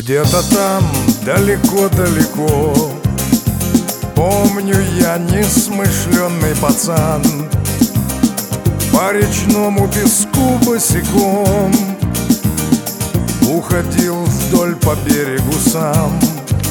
Где-то там, далеко-далеко, помню я несмышленный пацан, по речному песку босиком уходил вдоль по берегу сам.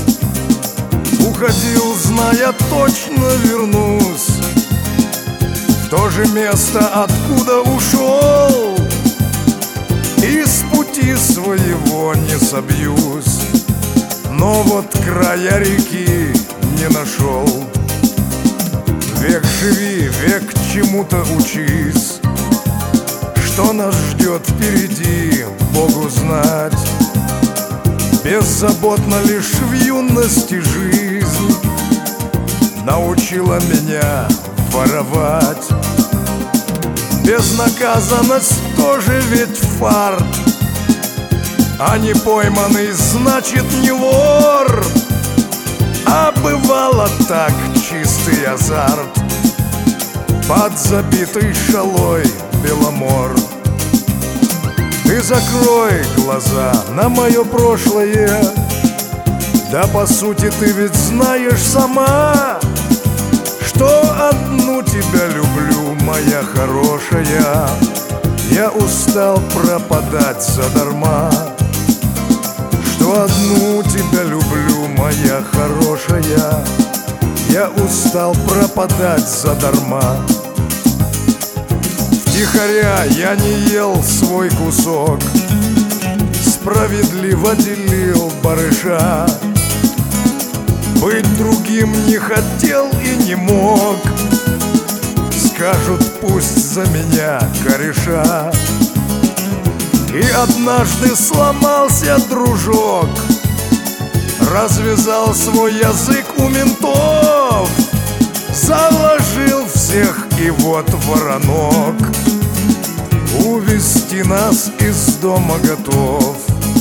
Уходил, зная, точно вернусь в то же место, откуда ушел, и с пути своего не собьюсь, но вот края реки не нашел. Век живи, век чему-то учись, что нас ждет впереди, Богу знать. Беззаботно лишь в юности жизнь научила меня воровать. Безнаказанность тоже ведь фарт, а не пойманный значит не вор. А бывало так, чистый азарт, под забитой шалой Беломор. Ты закрой глаза на мое прошлое, да по сути ты ведь знаешь сама, что одну тебя люблю, моя хорошая. Я устал пропадать задарма, что одну тебя люблю, моя хорошая. Я устал пропадать задарма. Втихаря я не ел свой кусок, справедливо делил барыша. Быть другим не хотел и не мог, скажут пусть за меня кореша. И однажды сломался дружок, развязал свой язык у ментов, заложил всех и вот воронок увести нас из дома готов.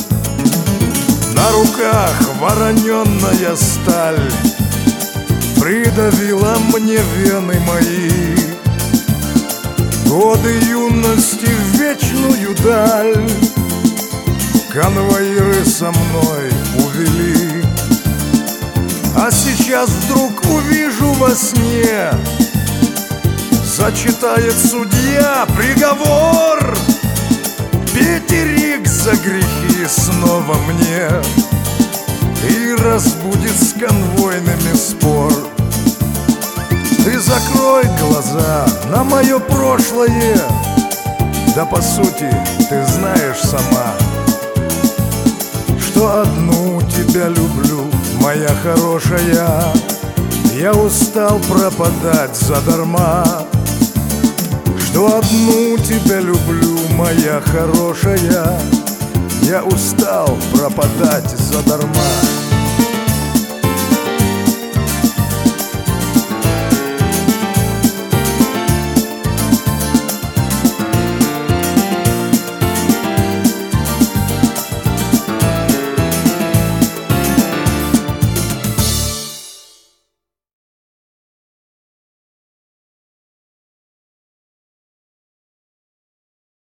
На руках вороненная сталь придавила мне вены мои. Годы юности в вечную даль конвоиры со мной увели. А сейчас вдруг увижу во сне, зачитает судья приговор. Пятерик за грехи снова мне и разбудит с конвойными спор. Ты закрой глаза на мое прошлое, да по сути ты знаешь сама, что одну тебя люблю, моя хорошая. Я устал пропадать задарма, что одну тебя люблю, моя хорошая. Я устал пропадать задарма.